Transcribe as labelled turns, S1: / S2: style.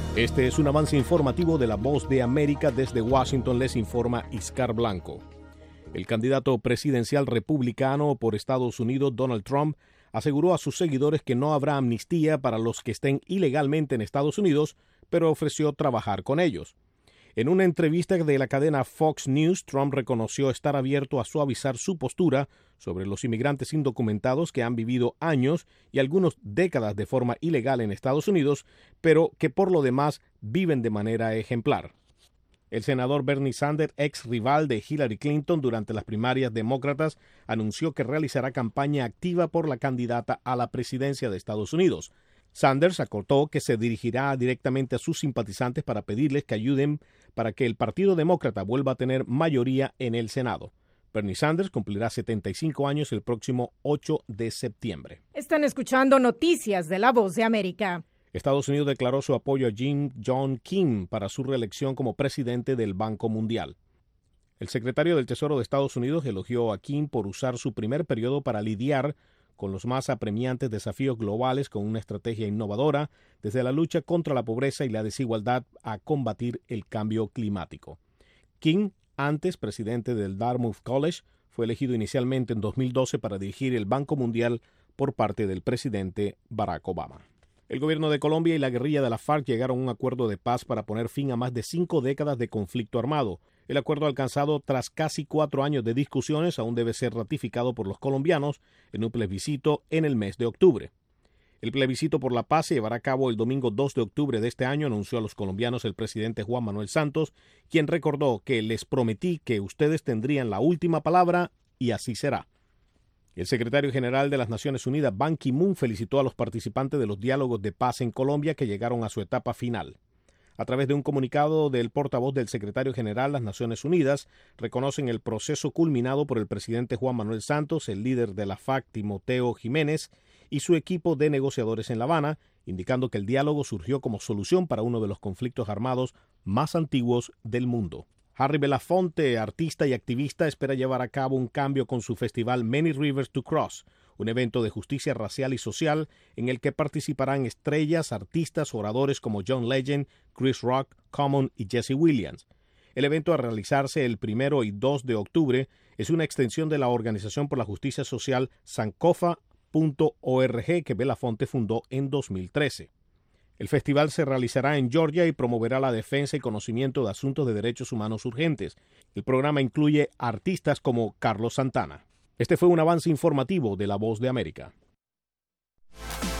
S1: Este es un avance informativo de La Voz de América. Desde Washington les informa Iscar Blanco. El candidato presidencial republicano por Estados Unidos, Donald Trump, aseguró a sus seguidores que no habrá amnistía para los que estén ilegalmente en Estados Unidos, pero ofreció trabajar con ellos. En una entrevista de la cadena Fox News, Trump reconoció estar abierto a suavizar su postura sobre los inmigrantes indocumentados que han vivido años y algunas décadas de forma ilegal en Estados Unidos, pero que por lo demás viven de manera ejemplar. El senador Bernie Sanders, ex rival de Hillary Clinton durante las primarias demócratas, anunció que realizará campaña activa por la candidata a la presidencia de Estados Unidos. Sanders acotó que se dirigirá directamente a sus simpatizantes para pedirles que ayuden para que el Partido Demócrata vuelva a tener mayoría en el Senado. Bernie Sanders cumplirá 75 años el próximo 8 de septiembre.
S2: Están escuchando noticias de La Voz de América.
S1: Estados Unidos declaró su apoyo a John Kim para su reelección como presidente del Banco Mundial. El secretario del Tesoro de Estados Unidos elogió a Kim por usar su primer periodo para lidiar con los más apremiantes desafíos globales con una estrategia innovadora, desde la lucha contra la pobreza y la desigualdad a combatir el cambio climático. Kim, antes presidente del Dartmouth College, fue elegido inicialmente en 2012 para dirigir el Banco Mundial por parte del presidente Barack Obama. El gobierno de Colombia y la guerrilla de la FARC llegaron a un acuerdo de paz para poner fin a más de 5 décadas de conflicto armado. El acuerdo alcanzado tras casi 4 años de discusiones aún debe ser ratificado por los colombianos en un plebiscito en el mes de octubre. El plebiscito por la paz se llevará a cabo el domingo 2 de octubre de este año, anunció a los colombianos el presidente Juan Manuel Santos, quien recordó que les prometí que ustedes tendrían la última palabra y así será. El secretario general de las Naciones Unidas, Ban Ki-moon, felicitó a los participantes de los diálogos de paz en Colombia que llegaron a su etapa final. A través de un comunicado del portavoz del secretario general, las Naciones Unidas reconocen el proceso culminado por el presidente Juan Manuel Santos, el líder de la FARC, Timoteo Jiménez, y su equipo de negociadores en La Habana, indicando que el diálogo surgió como solución para uno de los conflictos armados más antiguos del mundo. Harry Belafonte, artista y activista, espera llevar a cabo un cambio con su festival Many Rivers to Cross, un evento de justicia racial y social en el que participarán estrellas, artistas, oradores como John Legend, Chris Rock, Common y Jesse Williams. El evento, a realizarse el 1 y 2 de octubre, es una extensión de la Organización por la Justicia Social Sankofa.org que Belafonte fundó en 2013. El festival se realizará en Georgia y promoverá la defensa y conocimiento de asuntos de derechos humanos urgentes. El programa incluye artistas como Carlos Santana. Este fue un avance informativo de La Voz de América.